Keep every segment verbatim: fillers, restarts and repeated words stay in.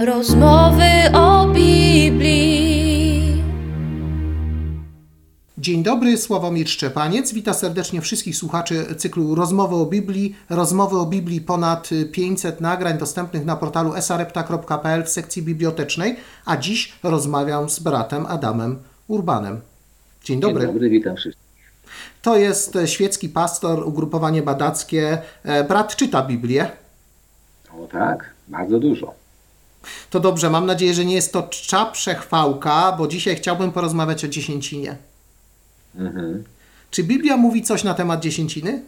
Rozmowy o Biblii. Dzień dobry, Sławomir Szczepaniec. Witam serdecznie wszystkich słuchaczy cyklu Rozmowy o Biblii. Rozmowy o Biblii, ponad pięćset nagrań dostępnych na portalu esarepta kropka pe el w sekcji bibliotecznej, a dziś rozmawiam z bratem Adamem Urbanem. Dzień dobry. Dzień dobry, witam wszystkich. To jest świecki pastor, ugrupowanie badackie. Brat czyta Biblię? O tak, bardzo dużo. To dobrze, mam nadzieję, że nie jest to czcza przechwałka, bo dzisiaj chciałbym porozmawiać o dziesięcinie. Mhm. Czy Biblia mówi coś na temat dziesięciny?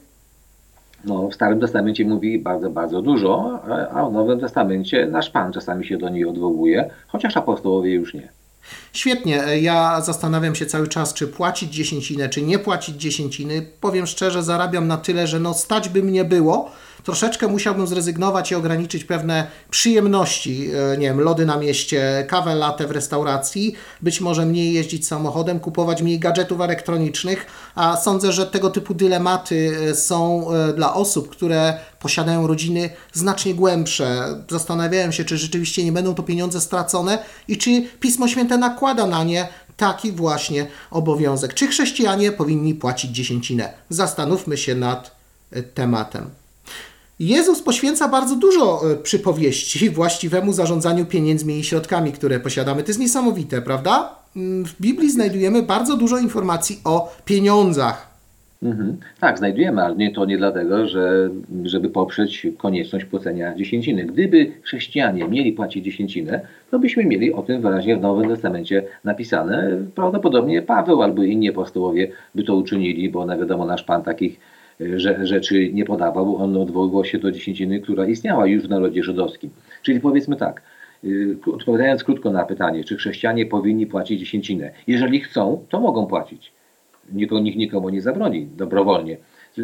No, w Starym Testamencie mówi bardzo, bardzo dużo, a w Nowym Testamencie nasz Pan czasami się do niej odwołuje, chociaż apostołowie już nie. Świetnie, ja zastanawiam się cały czas, czy płacić dziesięcinę, czy nie płacić dziesięciny. Powiem szczerze, zarabiam na tyle, że no stać by mnie było. Troszeczkę musiałbym zrezygnować i ograniczyć pewne przyjemności, nie wiem, lody na mieście, kawę latte w restauracji, być może mniej jeździć samochodem, kupować mniej gadżetów elektronicznych, a sądzę, że tego typu dylematy są dla osób, które posiadają rodziny, znacznie głębsze. Zastanawiałem się, czy rzeczywiście nie będą to pieniądze stracone i czy Pismo Święte nakłada na nie taki właśnie obowiązek. Czy chrześcijanie powinni płacić dziesięcinę? Zastanówmy się nad tematem. Jezus poświęca bardzo dużo przypowieści właściwemu zarządzaniu pieniędzmi i środkami, które posiadamy. To jest niesamowite, prawda? W Biblii znajdujemy bardzo dużo informacji o pieniądzach. Mhm. Tak, znajdujemy, ale nie, to nie dlatego, że, żeby poprzeć konieczność płacenia dziesięciny. Gdyby chrześcijanie mieli płacić dziesięcinę, to byśmy mieli o tym wyraźnie w Nowym Testamencie napisane. Prawdopodobnie Paweł albo inni apostołowie by to uczynili, bo na wiadomo, nasz Pan takich rzeczy nie podawał. On odwoływał się do dziesięciny, która istniała już w narodzie żydowskim. Czyli powiedzmy tak, odpowiadając krótko na pytanie, czy chrześcijanie powinni płacić dziesięcinę. Jeżeli chcą, to mogą płacić. Nikomu, nikt nikomu nie zabroni dobrowolnie.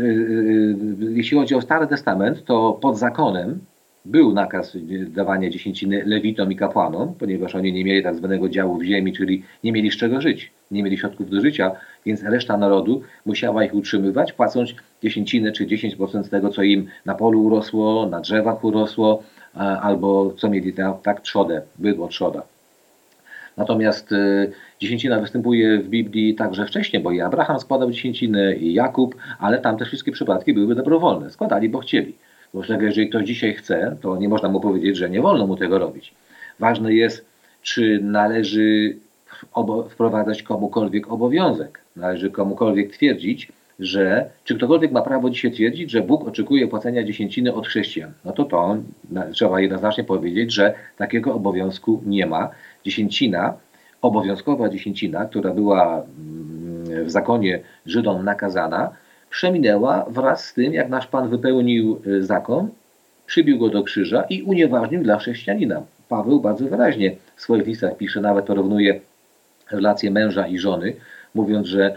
Jeśli chodzi o Stary Testament, to pod zakonem był nakaz dawania dziesięciny lewitom i kapłanom, ponieważ oni nie mieli tak zwanego działu w ziemi, czyli nie mieli z czego żyć, nie mieli środków do życia, więc reszta narodu musiała ich utrzymywać, płacąc dziesięcinę czy dziesięć procent z tego, co im na polu urosło, na drzewach urosło, albo co mieli tak, tak trzodę, bydło trzoda. Natomiast y, dziesięcina występuje w Biblii także wcześniej, bo i Abraham składał dziesięcinę, i Jakub, ale tam te wszystkie przypadki były dobrowolne. Składali, bo chcieli. Bo jeżeli ktoś dzisiaj chce, to nie można mu powiedzieć, że nie wolno mu tego robić. Ważne jest, czy należy wprowadzać komukolwiek obowiązek. Należy komukolwiek twierdzić, że, czy ktokolwiek ma prawo dzisiaj twierdzić, że Bóg oczekuje płacenia dziesięciny od chrześcijan. No to to trzeba jednoznacznie powiedzieć, że takiego obowiązku nie ma. Dziesięcina, obowiązkowa dziesięcina, która była w zakonie Żydom nakazana, przeminęła wraz z tym, jak nasz Pan wypełnił zakon, przybił go do krzyża i unieważnił dla chrześcijanina. Paweł bardzo wyraźnie w swoich listach pisze, nawet porównuje relacje męża i żony, mówiąc, że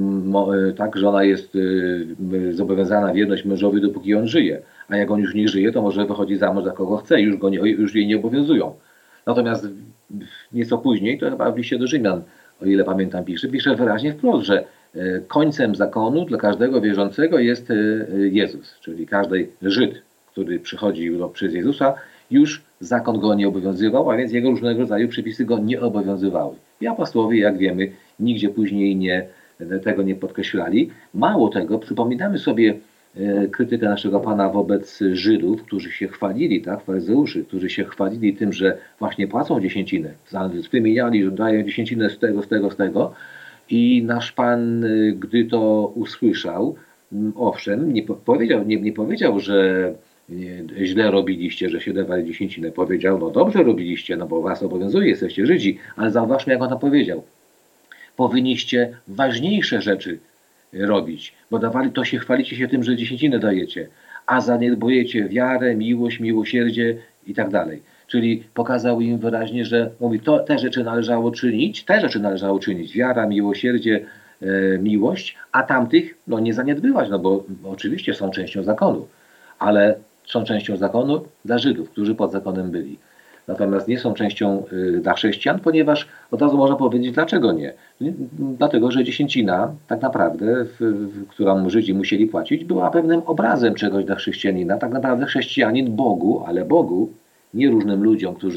tak, żona jest zobowiązana wierność mężowi, dopóki on żyje, a jak on już nie żyje, to może wychodzi za mąż za kogo chce, już, go nie, już jej nie obowiązują. Natomiast nieco później, to chyba w liście do Rzymian, o ile pamiętam, pisze, pisze wyraźnie wprost, że końcem zakonu dla każdego wierzącego jest Jezus, czyli każdy Żyd, który przychodził przez Jezusa, już zakon go nie obowiązywał, a więc jego różnego rodzaju przepisy go nie obowiązywały. I apostołowie, jak wiemy, nigdzie później nie, tego nie podkreślali. Mało tego, przypominamy sobie krytykę naszego Pana wobec Żydów, którzy się chwalili, tak, faryzeuszy, którzy się chwalili tym, że właśnie płacą dziesięcinę. Wymieniali, że dają dziesięcinę z tego, z tego, z tego. I nasz Pan, gdy to usłyszał, owszem, nie powiedział, nie, nie powiedział, że źle robiliście, że się dawali dziesięcinę. Powiedział, no dobrze robiliście, no bo was obowiązuje, jesteście Żydzi, ale zauważmy, jak on to powiedział. Powinniście ważniejsze rzeczy robić, bo dawali, to się chwalicie się tym, że dziesięcinę dajecie, a zaniedbujecie wiarę, miłość, miłosierdzie i tak dalej. Czyli pokazał im wyraźnie, że mówi, to te rzeczy należało czynić, te rzeczy należało czynić, wiara, miłosierdzie, e, miłość, a tamtych no, nie zaniedbywać, no bo oczywiście są częścią zakonu, ale są częścią zakonu dla Żydów, którzy pod zakonem byli. Natomiast nie są częścią y, dla chrześcijan, ponieważ od razu można powiedzieć, dlaczego nie. Dlatego, że dziesięcina, tak naprawdę, w, w, którą Żydzi musieli płacić, była pewnym obrazem czegoś dla chrześcijanina. Tak naprawdę chrześcijanin Bogu, ale Bogu, nie różnym ludziom, którzy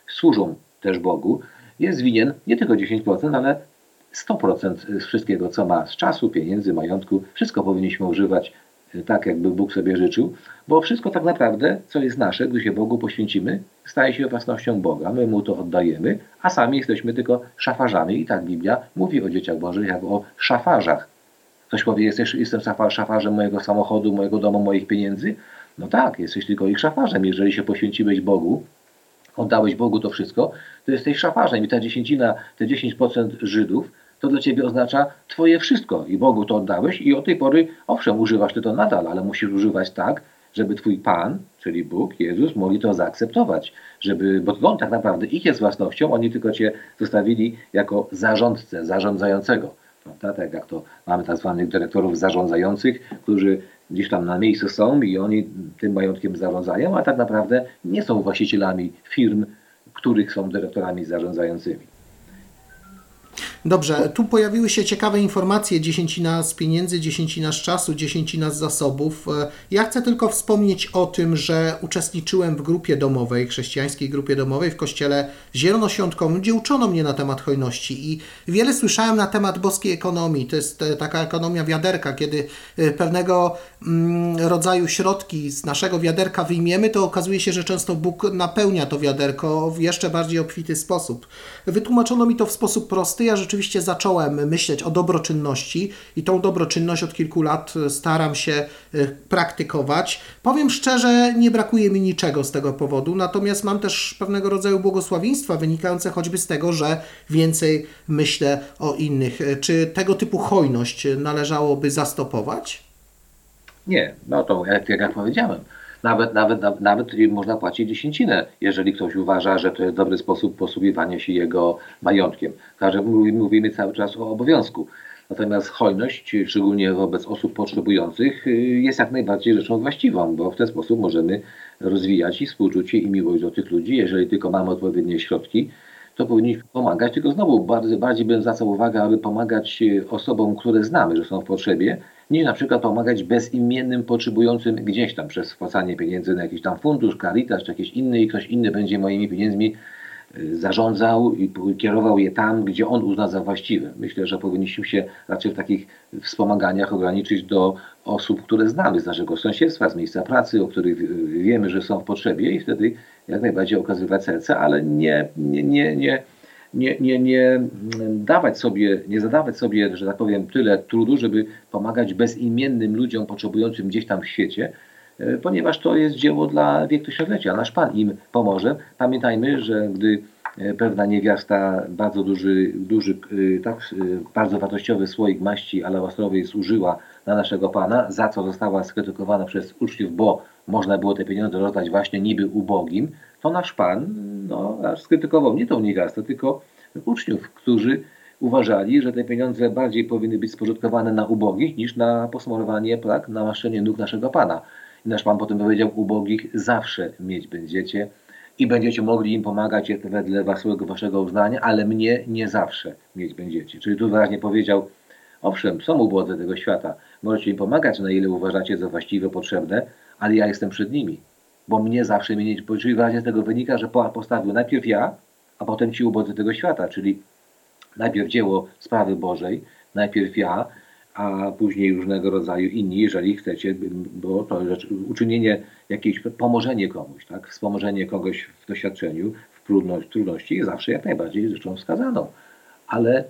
służą też Bogu, jest winien nie tylko dziesięć procent, ale sto procent z wszystkiego, co ma, z czasu, pieniędzy, majątku. Wszystko powinniśmy używać tak, jakby Bóg sobie życzył, bo wszystko tak naprawdę, co jest nasze, gdy się Bogu poświęcimy, staje się własnością Boga. My Mu to oddajemy, a sami jesteśmy tylko szafarzami. I tak Biblia mówi o dzieciach Bożych jak o szafarzach. Ktoś powie, jesteś, jestem szafarzem mojego samochodu, mojego domu, moich pieniędzy. No tak, jesteś tylko ich szafarzem. Jeżeli się poświęciłeś Bogu, oddałeś Bogu to wszystko, to jesteś szafarzem. I ta dziesięcina, te dziesięć procent Żydów, to dla Ciebie oznacza Twoje wszystko. I Bogu to oddałeś i od tej pory, owszem, używasz Ty to nadal, ale musisz używać tak, żeby Twój Pan, czyli Bóg, Jezus, mogli to zaakceptować. Żeby, bo On tak naprawdę ich jest własnością, oni tylko Cię zostawili jako zarządcę, zarządzającego. Prawda? Tak jak to mamy tak zwanych dyrektorów zarządzających, którzy gdzieś tam na miejscu są i oni tym majątkiem zarządzają, a tak naprawdę nie są właścicielami firm, których są dyrektorami zarządzającymi. Dobrze, tu pojawiły się ciekawe informacje, dziesięcina z pieniędzy, dziesięcina z czasu, dziesięcina z zasobów. Ja chcę tylko wspomnieć o tym, że uczestniczyłem w grupie domowej, chrześcijańskiej grupie domowej w kościele zielonoświątkowym, gdzie uczono mnie na temat hojności i wiele słyszałem na temat boskiej ekonomii. To jest taka ekonomia wiaderka, kiedy pewnego rodzaju środki z naszego wiaderka wyjmiemy, to okazuje się, że często Bóg napełnia to wiaderko w jeszcze bardziej obfity sposób. Wytłumaczono mi to w sposób prosty. Ja rzeczywiście zacząłem myśleć o dobroczynności i tą dobroczynność od kilku lat staram się praktykować. Powiem szczerze, nie brakuje mi niczego z tego powodu, natomiast mam też pewnego rodzaju błogosławieństwa wynikające choćby z tego, że więcej myślę o innych. Czy tego typu hojność należałoby zastopować? Nie, no to jak, jak powiedziałem. Nawet, nawet, nawet, nawet można płacić dziesięcinę, jeżeli ktoś uważa, że to jest dobry sposób posługiwania się jego majątkiem. Także mówimy cały czas o obowiązku. Natomiast hojność, szczególnie wobec osób potrzebujących, jest jak najbardziej rzeczą właściwą, bo w ten sposób możemy rozwijać i współczucie i miłość do tych ludzi. Jeżeli tylko mamy odpowiednie środki, to powinniśmy pomagać. Tylko znowu bardziej, bardziej bym zwracał uwagę, aby pomagać osobom, które znamy, że są w potrzebie, niż na przykład pomagać bezimiennym potrzebującym gdzieś tam przez wpłacanie pieniędzy na jakiś tam fundusz, Caritas czy jakiś inny i ktoś inny będzie moimi pieniędzmi zarządzał i kierował je tam, gdzie on uzna za właściwe. Myślę, że powinniśmy się raczej w takich wspomaganiach ograniczyć do osób, które znamy z naszego sąsiedztwa, z miejsca pracy, o których wiemy, że są w potrzebie i wtedy jak najbardziej okazywać serce, ale nie, nie, nie, nie, nie, nie, nie dawać sobie, nie zadawać sobie, że tak powiem, tyle trudu, żeby pomagać bezimiennym ludziom potrzebującym gdzieś tam w świecie, ponieważ to jest dzieło dla wiek tysiąclecia. Nasz Pan im pomoże. Pamiętajmy, że gdy pewna niewiasta bardzo duży, duży tak, bardzo wartościowy słoik maści alabastrowej zużyła na naszego Pana, za co została skrytykowana przez uczniów, bo można było te pieniądze rozdać właśnie niby ubogim, to nasz Pan no, skrytykował nie tą niewiastę, tylko uczniów, którzy uważali, że te pieniądze bardziej powinny być spożytkowane na ubogich niż na posmarowanie, tak, namaszczenie nóg naszego Pana. I nasz Pan potem powiedział, ubogich zawsze mieć będziecie i będziecie mogli im pomagać wedle waszego, waszego uznania, ale mnie nie zawsze mieć będziecie. Czyli tu wyraźnie powiedział, owszem, są ubodzy tego świata, możecie im pomagać, na ile uważacie za właściwe, potrzebne, ale ja jestem przed nimi, bo mnie zawsze mieć, czyli wyraźnie z tego wynika, że postawił najpierw ja, a potem ci ubodzy tego świata, czyli najpierw dzieło sprawy Bożej, najpierw ja, a później różnego rodzaju inni, jeżeli chcecie, bo to uczynienie jakieś, pomożenie komuś, tak? Wspomożenie kogoś w doświadczeniu, w trudności, trudności jest zawsze jak najbardziej rzeczą wskazaną. Ale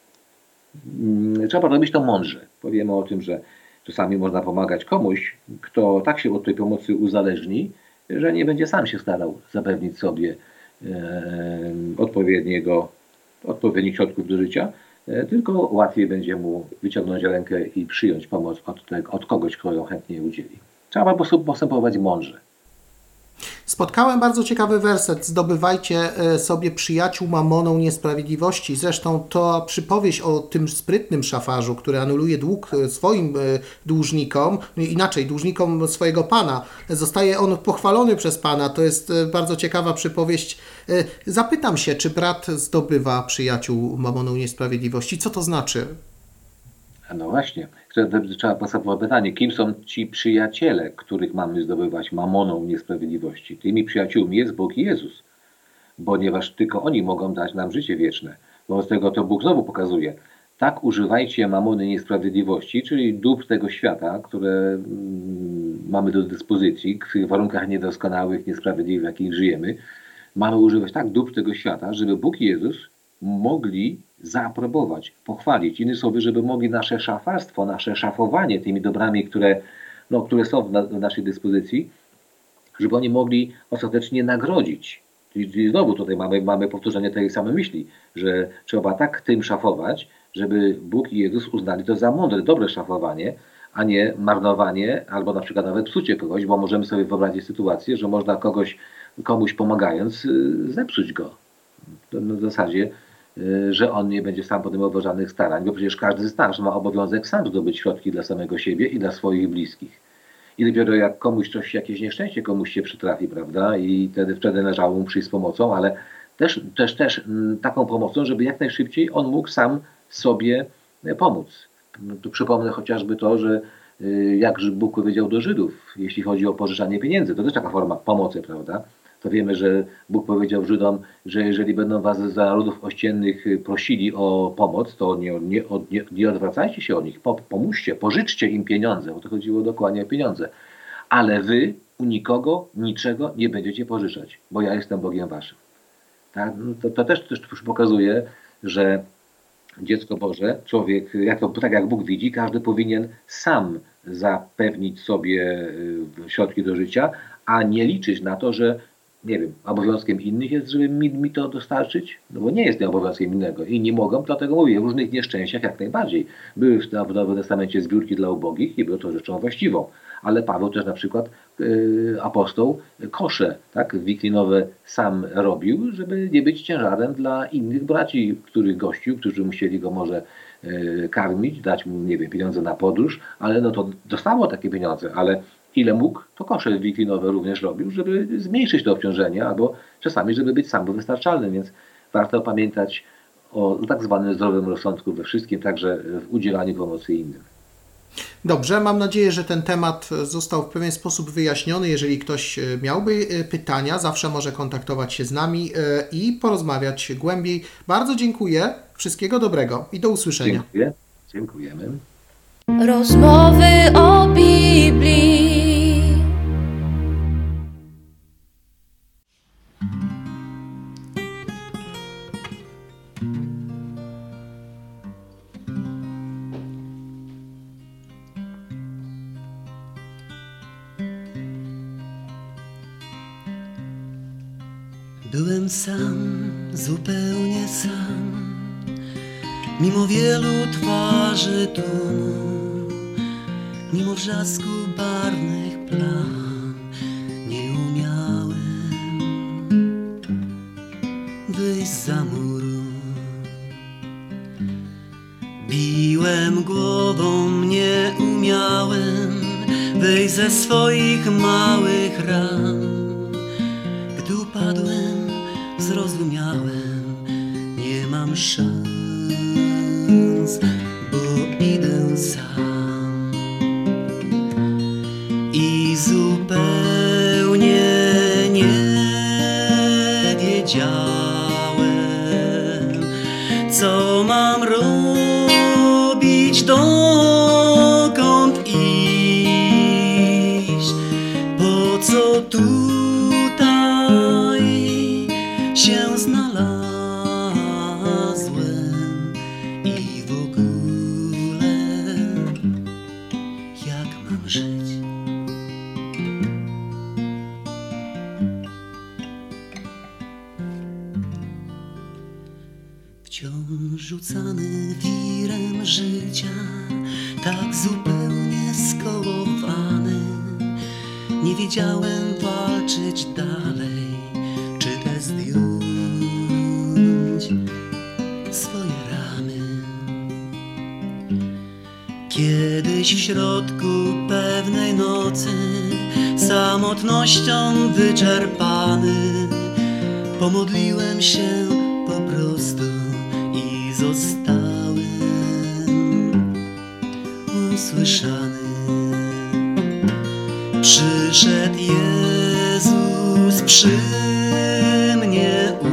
mm, trzeba robić to mądrze. Powiemy o tym, że czasami można pomagać komuś, kto tak się od tej pomocy uzależni, że nie będzie sam się starał zapewnić sobie e, odpowiedniego, odpowiednich środków do życia, tylko łatwiej będzie mu wyciągnąć rękę i przyjąć pomoc od, tego, od kogoś, kto ją chętnie udzieli. Trzeba po prostu postępować mądrze. Spotkałem bardzo ciekawy werset. Zdobywajcie sobie przyjaciół mamoną niesprawiedliwości. Zresztą to przypowieść o tym sprytnym szafarzu, który anuluje dług swoim dłużnikom, inaczej dłużnikom swojego Pana. Zostaje on pochwalony przez Pana. To jest bardzo ciekawa przypowieść. Zapytam się, czy brat zdobywa przyjaciół mamoną niesprawiedliwości? Co to znaczy? No właśnie, trzeba podstawowe pytanie, kim są ci przyjaciele, których mamy zdobywać mamoną niesprawiedliwości? Tymi przyjaciółmi jest Bóg i Jezus. ponieważ tylko oni mogą dać nam życie wieczne. Wobec tego to Bóg znowu pokazuje. Tak używajcie mamony niesprawiedliwości, czyli dóbr tego świata, które mm, mamy do dyspozycji, w tych warunkach niedoskonałych, niesprawiedliwych, w jakich żyjemy. Mamy używać tak dóbr tego świata, żeby Bóg i Jezus mogli zaaprobować, pochwalić. Innymi słowy, żeby mogli nasze szafarstwo, nasze szafowanie tymi dobrami, które, no, które są w, na, w naszej dyspozycji, żeby oni mogli ostatecznie nagrodzić. Czyli znowu tutaj mamy, mamy powtórzenie tej samej myśli, że trzeba tak tym szafować, żeby Bóg i Jezus uznali to za mądre, dobre szafowanie, a nie marnowanie albo na przykład nawet psucie kogoś, bo możemy sobie wyobrazić sytuację, że można kogoś, komuś pomagając zepsuć go. W zasadzie, że on nie będzie sam podejmował żadnych starań, bo przecież każdy z nas ma obowiązek sam zdobyć środki dla samego siebie i dla swoich bliskich. I dopiero jak komuś coś, jakieś nieszczęście komuś się przytrafi, prawda, i wtedy, wtedy należało mu przyjść z pomocą, ale też, też, też m, taką pomocą, żeby jak najszybciej on mógł sam sobie pomóc. No, tu przypomnę chociażby to, że y, jak Bóg powiedział do Żydów, jeśli chodzi o pożyczanie pieniędzy, to też taka forma pomocy, prawda? To wiemy, że Bóg powiedział Żydom, że jeżeli będą was z narodów ościennych prosili o pomoc, to nie, nie, nie, nie odwracajcie się od nich, pomóżcie, pożyczcie im pieniądze, bo to chodziło dokładnie o pieniądze. Ale wy u nikogo niczego nie będziecie pożyczać, bo ja jestem Bogiem waszym. Tak? To, to też, też pokazuje, że dziecko Boże, człowiek, jak to, tak jak Bóg widzi, każdy powinien sam zapewnić sobie środki do życia, a nie liczyć na to, że nie wiem, obowiązkiem innych jest, żeby mi, mi to dostarczyć? No bo nie jest tym obowiązkiem innego. I nie mogą, dlatego mówię, w różnych nieszczęściach jak najbardziej. Były w Nowym Testamencie zbiórki dla ubogich i było to rzeczą właściwą. Ale Paweł też na przykład yy, apostoł kosze, tak, wiklinowe sam robił, żeby nie być ciężarem dla innych braci, których gościł, którzy musieli go może yy, karmić, dać mu, nie wiem, pieniądze na podróż, ale no to dostało takie pieniądze, ale ile mógł, to kosze wiklinowe również robił, żeby zmniejszyć to obciążenie, albo czasami, żeby być samowystarczalnym, więc warto pamiętać o tak zwanym zdrowym rozsądku we wszystkim, także w udzielaniu pomocy innym. Dobrze, mam nadzieję, że ten temat został w pewien sposób wyjaśniony. Jeżeli ktoś miałby pytania, zawsze może kontaktować się z nami i porozmawiać głębiej. Bardzo dziękuję, wszystkiego dobrego i do usłyszenia. Dziękuję, dziękujemy. Rozmowy o Biblii. Byłem sam, zupełnie sam, mimo wielu twarzy tłumu, mimo wrzasku barwnych plam, nie umiałem wyjść za muru. Biłem głową, nie umiałem wyjść ze swoich małych ram. Gdy upadłem, zrozumiałem, nie mam szans, bo idę sam. I zupełnie nie wiedziałem, co mam robić, dokąd iść, po co tu się znalazłem i w ogóle jak mam żyć. Wciąż rzucany wirem życia, tak zupełnie skołowany, nie wiedziałem walczyć dalej, czy też zdjąć swoje ramy. Kiedyś w środku pewnej nocy, samotnością wyczerpany, pomodliłem się po prostu i zostałem usłyszany. Przyszedł Jezus przy mnie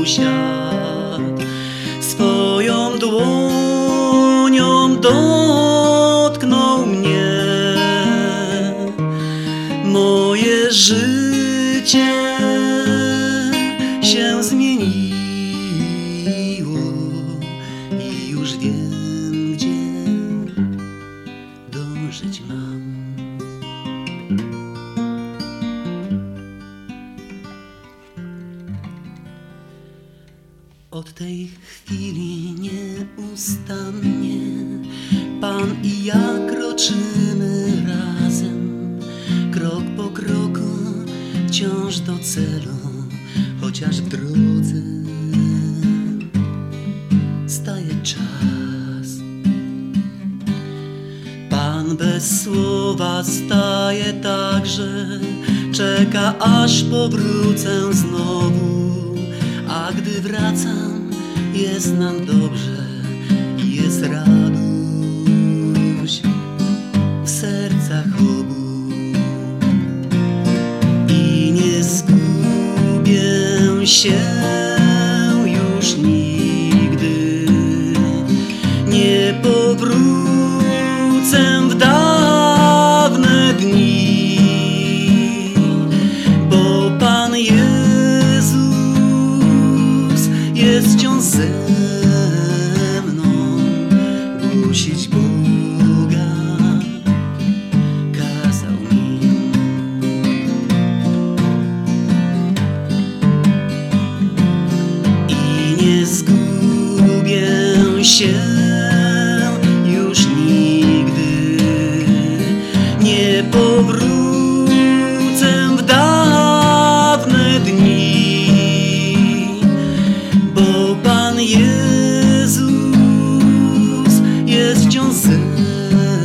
usiadł, swoją dłonią dotknął mnie. Moje życie się zmieniło i już wiem, gdzie dążyć mam. Od tej chwili nieustannie Pan i ja kroczymy razem, krok po kroku, wciąż do celu, chociaż w drodze staje czas. Pan bez słowa staje także, czeka aż powrócę znowu. A gdy wracam, jest nam dobrze i jest radość w sercach obu. I nie zgubię się już nigdy, nie powrócę w dawne dni, bo Pan jest jest wciąż ze mną, głosić Boga kazał mi. I nie zgubię się już nigdy, nie powrócę w dawne dni, bo Pan Jezus jest wciąż ze